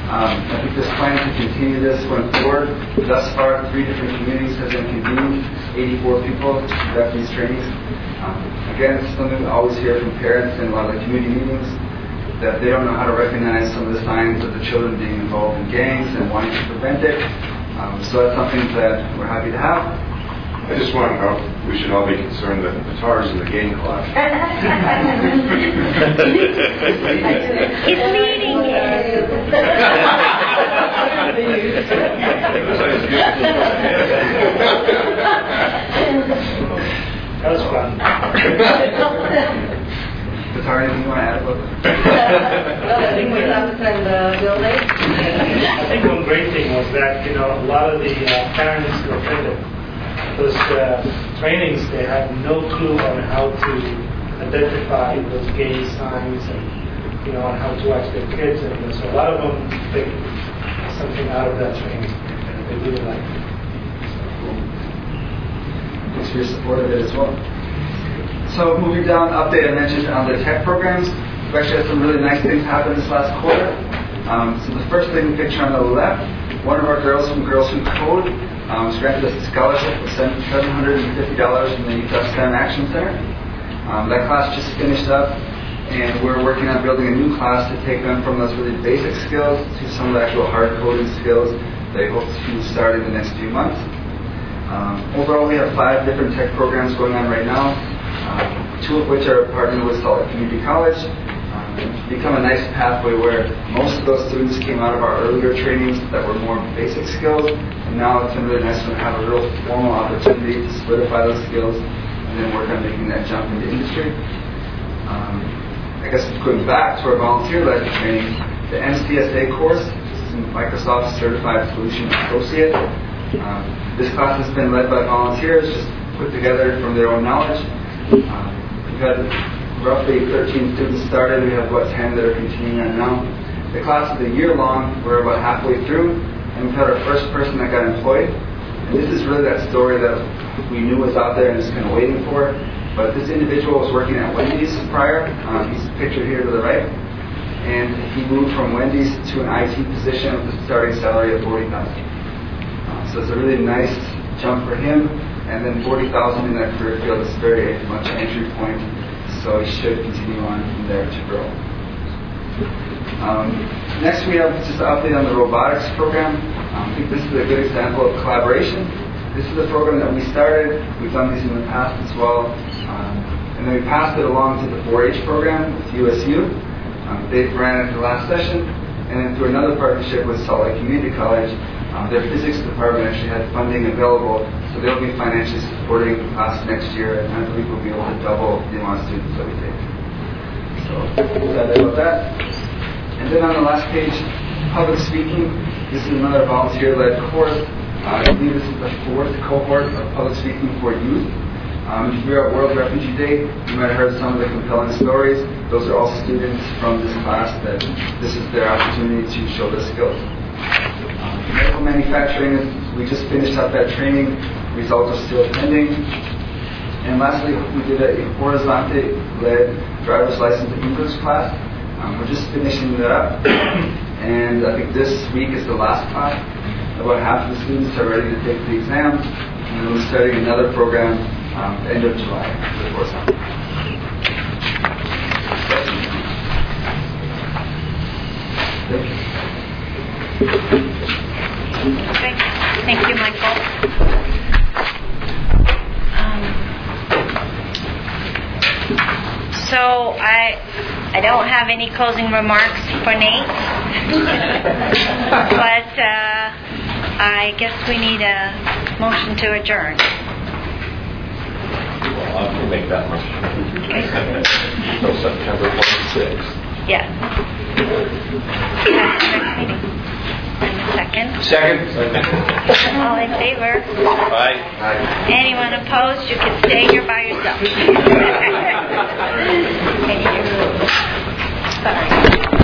Speaker 5: I think there's plan to continue this going forward. Thus far, 3 different communities have been convened, 84 people to conduct these trainings. Again, it's something we always hear from parents in a lot of the community meetings, that they don't know how to recognize some of the signs of the children being involved in gangs and wanting to prevent it. So that's something that we're happy to have.
Speaker 3: I just want to know, we should all be concerned that the Tars in the game class.
Speaker 1: It's leading
Speaker 10: That was fun.
Speaker 5: Tara, anything you want to add about that?
Speaker 7: I think we left in the building.
Speaker 10: I think one great thing was that, a lot of the parents who attended those trainings, they had no clue on how to identify those gay signs and, on how to watch their kids. And so a lot of them take something out of that training that they really like.
Speaker 5: Thanks for your support of it as well. So moving down, update I mentioned on the tech programs. We've actually had some really nice things happen this last quarter. So the first thing, the picture on the left, one of our girls from Girls Who Code was granted us a scholarship of $750 from the Utah STEM Action Center. That class just finished up, and we're working on building a new class to take them from those really basic skills to some of the actual hard coding skills that I hope to start in the next few months. Overall, we have 5 different tech programs going on right now, 2 of which are partnered with Salt Lake Community College. It's become a nice pathway where most of those students came out of our earlier trainings that were more basic skills, and now it's been really nice to have a real formal opportunity to solidify those skills and then work on making that jump into industry. I guess going back to our volunteer-led training, the MCSA course, this is Microsoft Certified Solution Associate. This class has been led by volunteers, just put together from their own knowledge. We've had roughly 13 students started. We have about 10 that are continuing on now. The class is a year long. We're about halfway through, and we've had our first person that got employed. And this is really that story that we knew was out there and just kind of waiting for. But this individual was working at Wendy's prior. He's pictured here to the right. And he moved from Wendy's to an IT position with a starting salary of $40,000. So it's a really nice jump for him. And then $40,000 in that career field is very much an entry point. So he should continue on from there to grow. Next, we have just an update on the robotics program. I think this is a good example of collaboration. This is a program that we started. We've done these in the past as well. And then we passed it along to the 4-H program with USU. They ran it the last session. And then through another partnership with Salt Lake Community College, their physics department actually had funding available, so they'll be financially supporting the class next year, and I believe we'll be able to double the amount of students that we take. So excited about that. And then on the last page, public speaking. This is another volunteer-led course. I believe this is the 4th cohort of public speaking for youth. If you were at World Refugee Day, you might have heard some of the compelling stories. Those are all students from this class that this is their opportunity to show their skills. Medical manufacturing, we just finished up that training. Results are still pending. And lastly, we did a Horizonte-led driver's license English class. We're just finishing that up. And I think this week is the last class. About half of the students are ready to take the exams. And then we're starting another program end of July for the Horizonte.
Speaker 1: Okay. Thank you, Michael. So I don't have any closing remarks for Nate, but I guess we need a motion to adjourn.
Speaker 8: Well, I can make that motion.
Speaker 1: Okay.
Speaker 8: Until September 26th.
Speaker 1: Yes. Next meeting. Second. All in favor?
Speaker 4: Aye.
Speaker 1: Anyone opposed? You can stay here by yourself. Sorry.